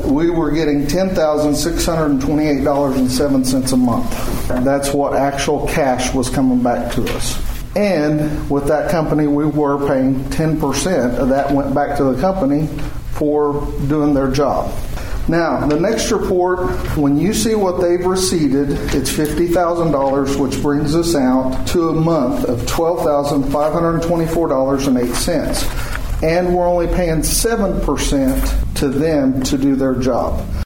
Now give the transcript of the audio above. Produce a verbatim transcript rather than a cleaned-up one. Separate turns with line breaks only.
we were getting ten thousand six hundred twenty-eight dollars and seven cents a month. That's what actual cash was coming back to us. And with that company, we were paying ten percent of that went back to the company for doing their job. Now, the next report, when you see what they've receipted, it's fifty thousand dollars, which brings us out to a month of twelve thousand five hundred twenty-four dollars and eight cents. And we're only paying seven percent to them to do their job.